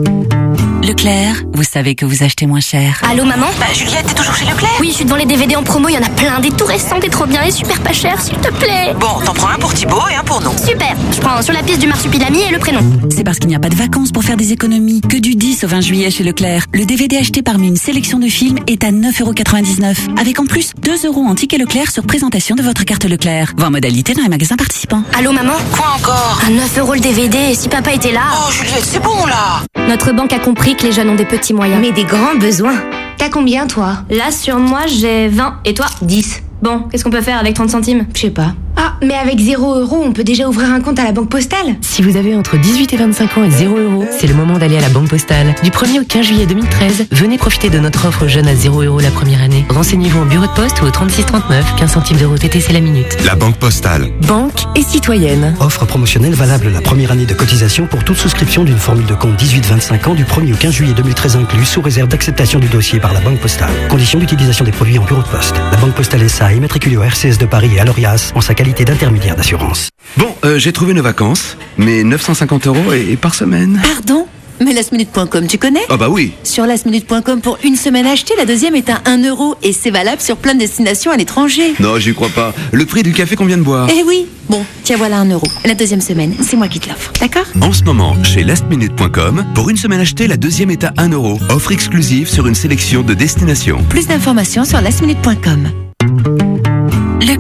Leclerc, vous savez que vous achetez moins cher. Allô maman? Bah Juliette, t'es toujours chez Leclerc? Oui, je suis devant les D V D en promo, il y en a plein, des tout récents, des trop bien et super pas chers, s'il te plaît. Bon, t'en prends un pour Thibaut et un pour nous. Super, je prends sur la pièce du marsupilami et le prénom. C'est parce qu'il n'y a pas de vacances pour faire des économies. Que du dix au vingt juillet chez Leclerc. Le D V D acheté parmi une sélection de films est à neuf euros quatre-vingt-dix-neuf. Avec en plus deux euros en ticket Leclerc sur présentation de votre carte Leclerc. Voir modalité dans les magasins participants. Allô maman? Quoi encore? À neuf euros le D V D et si papa était là... Oh Juliette, c'est bon là. Notre banque a compris que les jeunes ont des petits moyens. Mais des grands besoins. T'as combien, toi? Là, sur moi, j'ai vingt. Et toi? dix. Bon, qu'est-ce qu'on peut faire avec trente centimes? Je sais pas. Ah, mais avec zéro euro, on peut déjà ouvrir un compte à la Banque Postale. Si vous avez entre dix-huit et vingt-cinq ans et zéro euro, c'est le moment d'aller à la Banque Postale. Du premier au quinze juillet deux mille treize, venez profiter de notre offre jeune à zéro euro la première année. Renseignez-vous en bureau de poste ou au trente-six trente-neuf, quinze centimes d'euros T T C la minute. La Banque Postale. Banque et citoyenne. Offre promotionnelle valable la première année de cotisation pour toute souscription d'une formule de compte dix-huit vingt-cinq ans du premier au quinze juillet deux mille treize inclus, sous réserve d'acceptation du dossier par la Banque Postale. Conditions d'utilisation des produits en bureau de poste. La Banque Postale S A immatriculée au R C S de Paris et à l'Orias en sa qualité d'intermédiaire d'assurance. Bon, euh, j'ai trouvé nos vacances, mais neuf cent cinquante euros et, et par semaine. Pardon? Mais last minute point com, tu connais? Ah bah oui. Sur last minute point com, pour une semaine achetée, la deuxième est à un euro et c'est valable sur plein de destinations à l'étranger. Non, j'y crois pas. Le prix du café qu'on vient de boire. Eh oui. Bon, tiens, voilà un euro. La deuxième semaine, c'est moi qui te l'offre, d'accord? En ce moment, chez last minute point com, pour une semaine achetée, la deuxième est à un euro. Offre exclusive sur une sélection de destinations. Plus d'informations sur last minute point com. Leclerc.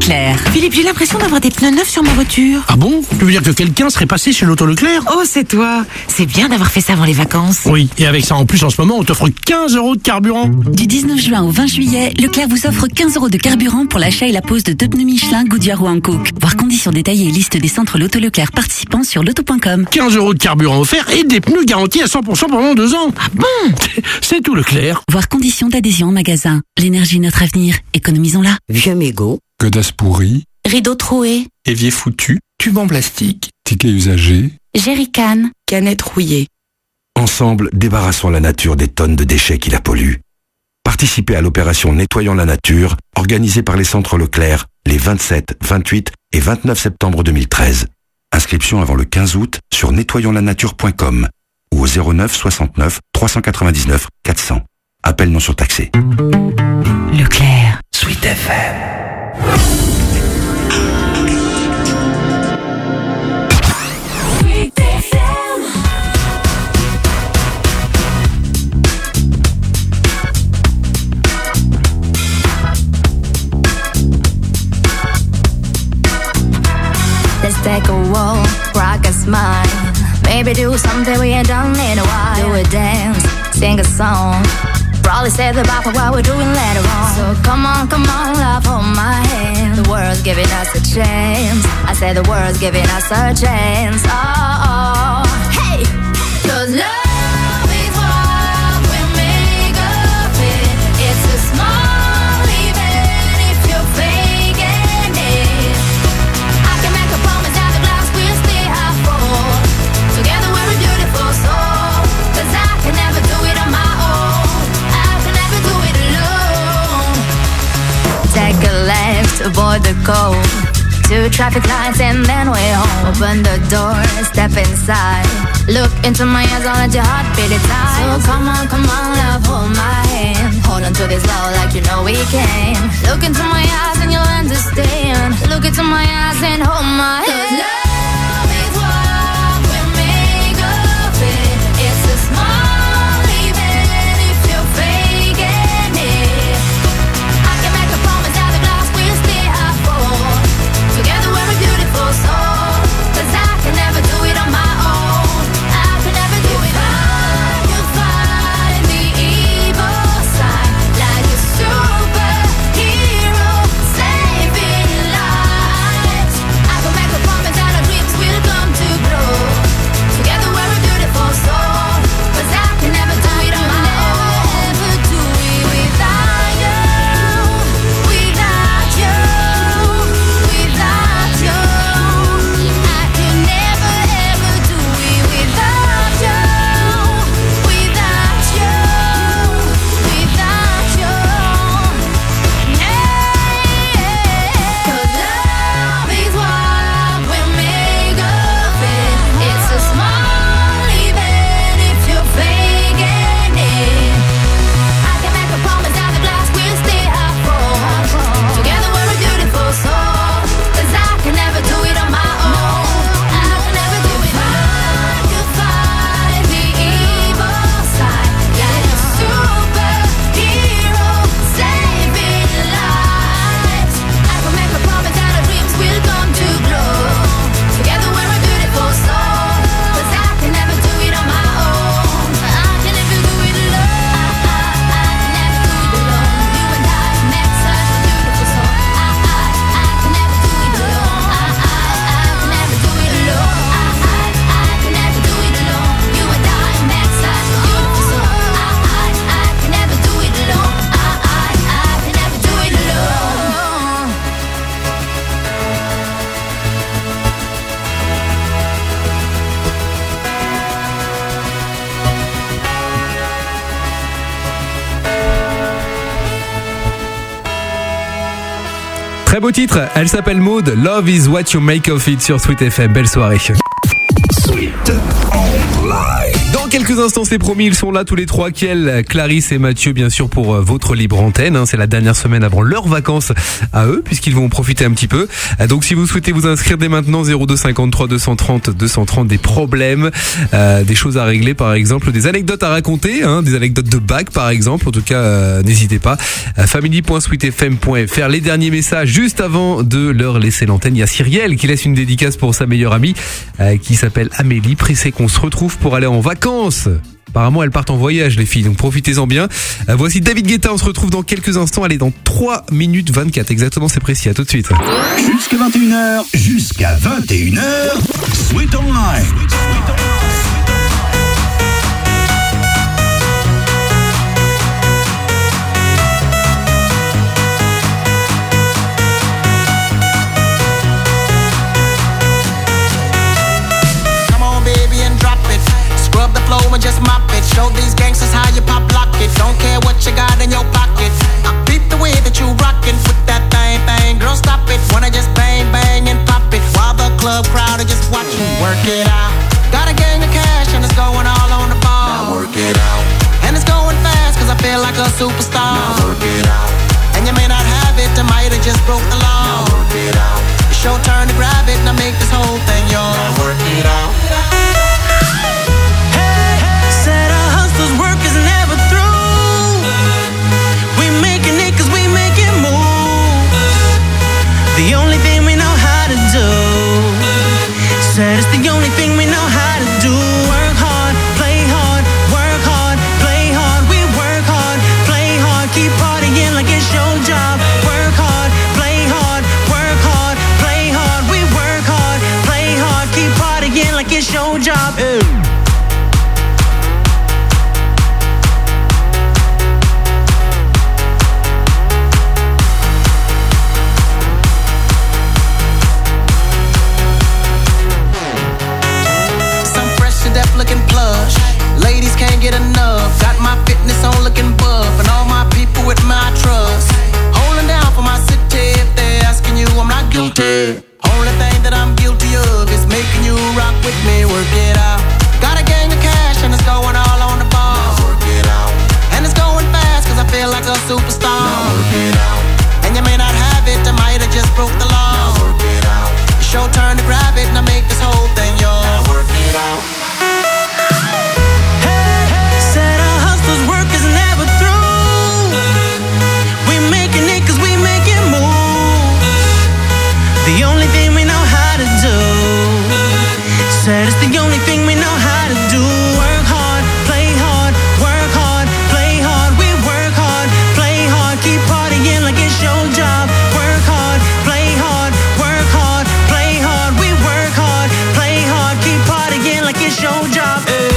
Leclerc. Philippe, j'ai l'impression d'avoir des pneus neufs sur ma voiture. Ah bon? Tu veux dire que quelqu'un serait passé chez l'Auto Leclerc? Oh, c'est toi. C'est bien d'avoir fait ça avant les vacances. Oui, et avec ça en plus en ce moment on t'offre quinze euros de carburant. Du dix-neuf juin au vingt juillet, Leclerc vous offre quinze euros de carburant pour l'achat et la pose de deux pneus Michelin Goodyear ou Hankook. Voir conditions détaillées et liste des centres L'Auto Leclerc participants sur l'auto point com. quinze euros de carburant offert et des pneus garantis à cent pour cent pendant deux ans. Ah bon? C'est tout Leclerc. Voir conditions d'adhésion en magasin. L'énergie, notre avenir. Économisons-la. Vieux mégot. Godasse pourrie. Rideau troué. Évier foutu. Tube en plastique. Ticket usagé. Jerrycan. Canette rouillée. Ensemble, débarrassons la nature des tonnes de déchets qui la polluent. Participez à l'opération Nettoyons la nature, organisée par les centres Leclerc les vingt-sept, vingt-huit et vingt-neuf septembre deux mille treize. Inscription avant le quinze août sur nettoyons la nature point com ou au zéro neuf soixante-neuf trois cent quatre-vingt-dix-neuf quatre cents. Appel non surtaxé. Leclerc. Sweet F M. Let's take a walk, rock a smile. Maybe do something we ain't done in a while. Do a dance, sing a song. Probably say the bar for what we're doing later on. So come on, come on, love, hold my hand. The world's giving us a chance. I say the world's giving us a chance. Oh, oh. Hey, 'cause love is what we make of it. It's a small even if you're faking it. I can make a promise that the glass will stay half full. Together we're a beautiful soul. 'Cause I can never do it on my own. I can never do it alone. Take a left, avoid the cold. Two traffic lights and then we're home. Open the door, step inside. Look into my eyes, I'll let your heart beat it tight. So come on, come on, love, hold my hand. Hold on to this love like you know we can. Look into my eyes and you'll understand. Look into my eyes and hold my hand. 'Cause love is what we make of it. It's a small even if you're faking it. I can make a promise that the glass will stay half full. Together we're a beautiful soul. 'Cause I can never do it on my own. I can never do it alone. You find the evil side like a superhero saving lives. I can make a promise that our dreams will come to grow. Together we're a beautiful soul. 'Cause I can never do it on my own. Never do it without you. Without you. Without you. I can never ever do it without you. Without you. Without you. Yeah. 'Cause love is what we make of it. It's a small even if you're faking it. I can make a promise that the glass will stay half full. Together we're a beautiful soul. 'Cause I can never do it on my own. I can never do it alone. You find the evil side like a superhero saving lives. I can make a promise that our dreams will come to grow. Together we're a beautiful soul. 'Cause I can never do it on my own. I can never do it alone. I, I, I can never do it alone. You and I make such a beautiful soul. I, I, I can never do it alone. I, I, I can never do it alone. I, I, I can never do it alone. You and I make such a beautiful soul. I, I, I can never do it alone. I, I, I can never do it alone. Très beau titre, elle s'appelle Maud, Love is what you make of it sur Sweet F M. Belle soirée. Sweet Online. Dans quelques instants, c'est promis, ils sont là tous les trois. Kiel, Clarisse et Mathieu, bien sûr, pour euh, votre libre antenne. Hein. C'est la dernière semaine avant leurs vacances à eux, puisqu'ils vont profiter un petit peu. Euh, donc, si vous souhaitez vous inscrire dès maintenant, zéro deux cinquante-trois deux cent trente deux cent trente, des problèmes, euh, des choses à régler, par exemple, des anecdotes à raconter, hein, des anecdotes de bac, par exemple. En tout cas, euh, n'hésitez pas. Euh, family point sweet f m point f r. Les derniers messages juste avant de leur laisser l'antenne. Il y a Cyrielle qui laisse une dédicace pour sa meilleure amie, euh, qui s'appelle Amélie. Pressée qu'on se retrouve pour aller en vacances. Apparemment, elles partent en voyage, les filles, donc profitez-en bien. Euh, voici David Guetta, on se retrouve dans quelques instants. Allez, dans trois minutes vingt-quatre, exactement, c'est précis. À tout de suite. Jusqu'à vingt et une heures, jusqu'à vingt et une heures, Sweet Online. Flow and just mop it. Show these gangsters how you pop lock it. Don't care what you got in your pocket. I beat the way that you rockin' with that thing, thing. Girl, stop it. Wanna just bang, bang and pop it while the club crowd are just watching. Work it out. Got a gang of cash and it's going all on the ball. Now work it out. And it's going fast cause I feel like a superstar. Now work it out. And you may not have it, I might have just broke the law. Now work it out. It's your turn to grab it and I make this whole thing yours. Now work it out. Work is never through. We making it cause we make it move. The only thing we know how to do. Said it's the only thing we know how to do. Work hard, play hard, work hard, play hard. We work hard, play hard, keep partying like it's your job. Work hard, play hard, work hard, play hard. We work hard, play hard, keep partying like it's your job. Ew. Looking plush, ladies can't get enough. Got my fitness on looking buff, and all my people with my trust. Holding down for my city. If they're asking you, I'm not guilty. Only thing that I'm guilty of is making you rock with me. Work it out. Got a gang of cash and it's going all on the ball. Now work it out. And it's going fast cause I feel like a superstar. Now work it out. And you may not have it, I might have just broke the law. Now work it out. It's your turn to grab it and I make this whole thing yours. Now work it out. Work is never through. We making it cause we make it move. The only thing we know how to do. Said it's the only thing we know how to do. Work hard, play hard, work hard, play hard. We work hard, play hard, keep partying like it's your job. Work hard, play hard, work hard, play hard. We work hard, play hard, keep partying like it's your job. Hey.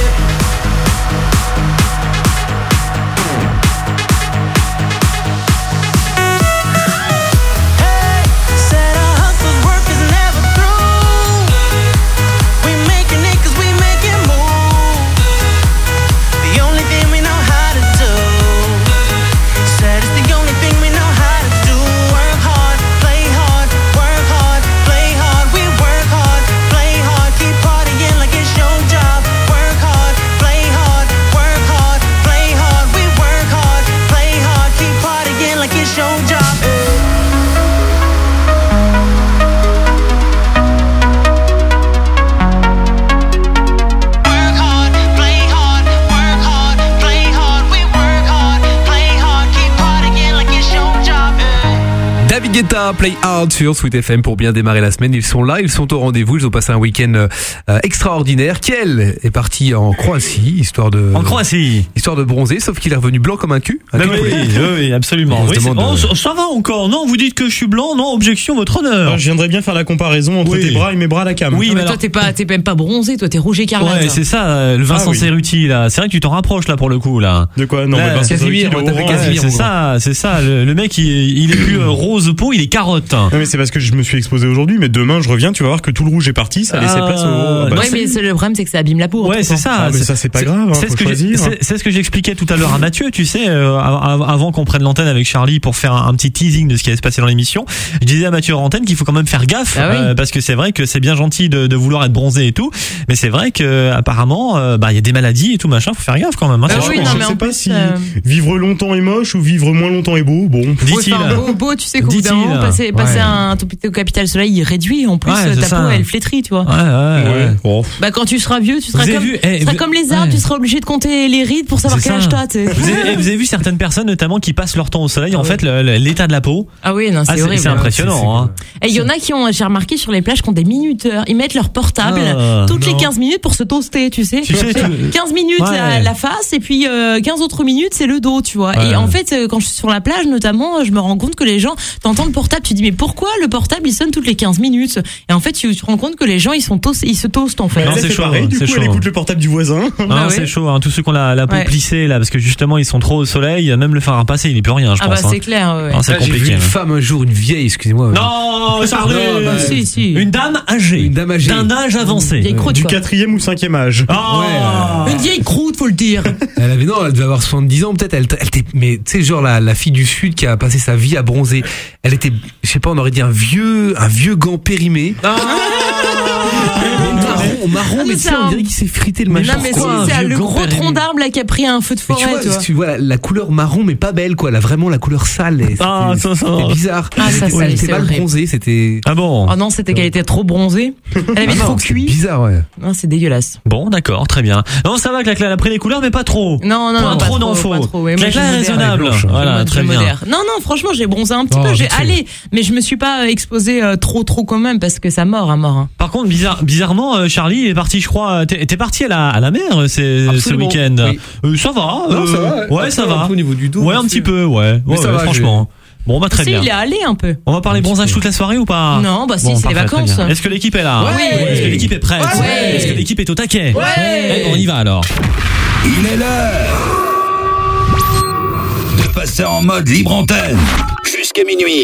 Guetta, Play Hard sur Sweet F M pour bien démarrer la semaine. Ils sont là, ils sont au rendez-vous, ils ont passé un week-end euh, extraordinaire. Kiel est parti en Croatie, histoire de... En Croatie Histoire de bronzer, sauf qu'il est revenu blanc comme un cul. Un oui, cul oui, oui, oui, absolument. Oui, demande, oh, euh... ça va encore, non, vous dites que je suis blanc, non, objection, votre honneur. Je viendrais bien faire la comparaison entre oui. tes bras et mes bras à la cam. Oui, mais, mais alors... toi t'es pas, t'es même pas bronzé, toi t'es rouge écarlate. Ouais, c'est ça, le Vincent ah, oui. Cerruti, là. C'est vrai que tu t'en rapproches, là, pour le coup, là. De quoi? Non, là, mais Vincent Cerruti, c'est ça, c'est ça, le, le mec, il, il est plus euh, rose peau, il les carottes. Non mais c'est parce que je me suis exposé aujourd'hui, mais demain je reviens, tu vas voir que tout le rouge est parti, ça a laissé Ah, place au. Bah, Ouais, mais c'est- le problème, c'est que ça abîme la peau. Ouais, c'est ça. Ah, mais ça, c'est pas grave, hein, C'est faut ce que j'ai- choisir. c'est- c'est ce que j'expliquais tout à l'heure à Mathieu, tu sais, euh, av- avant qu'on prenne l'antenne avec Charlie pour faire un, un petit teasing de ce qui allait se passer dans l'émission. Je disais à Mathieu Rantaine qu'il faut quand même faire gaffe, Ah oui. euh, parce que c'est vrai que c'est bien gentil de, de vouloir être bronzé et tout, mais c'est vrai que apparemment, euh, bah il y a des maladies et tout machin, faut faire gaffe quand même. Hein, Ah c'est oui, chaud, non, hein. mais je sais en pas plus, si euh, vivre longtemps est moche ou vivre moins longtemps est beau. Bon, Faut Dit-il. faire beau, beau, tu sais qu'au bout d'un Dit-il. moment, passer, passer Ouais. un tout petit au capital soleil, il réduit. En plus, Ouais, c'est ta ça. peau, elle flétrit, tu vois. Ouais, ouais, ouais. Oh. Bah, quand tu seras vieux, tu seras, Vous avez comme, vu, eh, tu seras vous- comme les arbres, ouais. tu seras obligé de compter les rides pour savoir C'est quel ça. âge t'as, tu sais. Vous avez, vous avez vu certaines personnes notamment qui passent leur temps au soleil, en fait, le- le- l'état de la peau. Ah oui, non, c'est Ah, c'est horrible. c'est impressionnant. Hein. Et il y en a qui ont, j'ai remarqué sur les plages, qui ont des minuteurs. Ils mettent leur portable Ah, toutes les non. quinze minutes pour se toaster, tu sais. Tu sais, tu- quinze minutes Ouais. la, la face et puis euh, quinze autres minutes c'est le dos, tu vois. Ouais. Et en fait, euh, quand je suis sur la plage notamment, je me rends compte que les gens, t'entends le portable, tu dis mais pourquoi le portable il sonne toutes les quinze minutes? Et en fait, tu te rends compte que les gens ils sont toast, ils se toastent en fait. Non, Elle c'est fait chaud, pareil, du c'est coup chaud. elle écoute le portable du voisin. Ah, Bah ouais. c'est chaud, hein. Tous ceux qui ont la, la peau Ouais. plissée là, parce que justement ils sont trop au soleil, même le fer à passer, il est plus rien, je Ah bah pense. hein. c'est clair. Ouais. Ah, c'est Là, j'ai vu compliqué. une hein. femme un jour, une vieille, excusez-moi. Non, Charlie. Non, bah, si si. Une dame âgée, Une dame âgée. d'un âge avancé. Vieille croûte, Du quoi. quatrième ou cinquième âge. Ah. Une vieille croûte, faut le dire. Elle avait, non, elle devait avoir soixante-dix ans, peut-être. Elle, elle était, mais tu sais, genre la, la fille du Sud qui a passé sa vie à bronzer. Elle était, je sais pas, on aurait dit un vieux, un vieux gant périmé. Ah. Mais marron, marron, Ah, mais mais tu sais, c'est on un- dirait qu'il s'est frité le Mais machin. non mais Quoi, un si, c'est vieux le gant gros périmé. tronc d'arbre là qui a pris un feu de Mais tu forêt, vois, tu vois. tu vois la, la couleur marron, mais pas belle, quoi. Elle a vraiment la couleur sale. et Ah, c'était- ça, ça. C'était bizarre. Ah, ça, Elle ça, était c'est mal horrible. bronzée, c'était. Ah bon. Oh non, c'était qu'elle était trop bronzée. Elle avait Ah non, trop c'était cuit. bizarre, ouais. Non, c'est dégueulasse. Bon, d'accord, très bien. Non, ça va, Clacla, elle a pris les couleurs, mais pas trop. Non, non, Pas non, trop pas d'infos. pas trop. Ouais, moi, Clacla je est modère. raisonnable. blanche. Voilà, Moi, très je bien. modère. Non, non, franchement, j'ai bronzé un petit Oh, peu. J'ai vite fait. allé, mais je me suis pas exposé euh, trop, trop quand même parce que ça mord à mort. hein. Par contre, bizarre, bizarrement, euh, Charlie est parti, je crois. T'es, t'es parti à la, à la mer euh, c'est, ce Absolument, week-end. oui. Euh, ça va. Non, ça euh, va, Ouais, un ça peu- va. un peu au niveau du dos, Ouais, un aussi. petit peu, ouais. Mais Ouais, ça ouais, va, franchement. Bon, bah très Si, bien. il est allé un peu. On va parler Un petit bronzage peu. toute la soirée ou pas? Non, bah si, Bon, c'est les parfait, très vacances. bien. Est-ce que l'équipe est là? Ouais. Est-ce que l'équipe est prête? Ouais. Est-ce que l'équipe est au taquet? Ouais. Eh, on y va alors. Il est l'heure de passer en mode libre antenne jusqu'à minuit.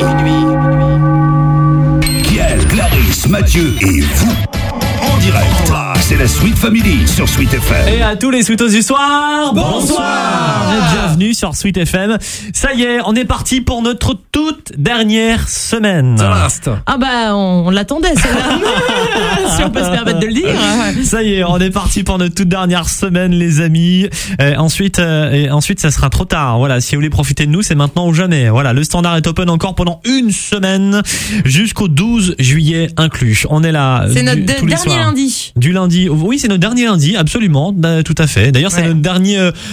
Kiel, Clarisse, Mathieu et vous en direct. C'est la Sweet Family sur Sweet F M. Et à tous les sweetos du soir, bonsoir et bienvenue sur Sweet F M. Ça y est, on est parti pour notre toute dernière semaine. Ah bah, on, on l'attendait, celle-là. Si on peut se permettre de le dire. Ça y est, on est parti pour notre toute dernière semaine, les amis. Euh, ensuite, euh, et ensuite, ça sera trop tard. Voilà, si vous voulez profiter de nous, c'est maintenant ou jamais. Voilà, le standard est open encore pendant une semaine jusqu'au douze juillet inclus. On est là. C'est notre du- de- tous les dernier soirs. lundi. Du lundi. Oui, c'est notre dernier lundi, absolument, euh, tout à fait. D'ailleurs, c'est Ouais. notre dernier. euh,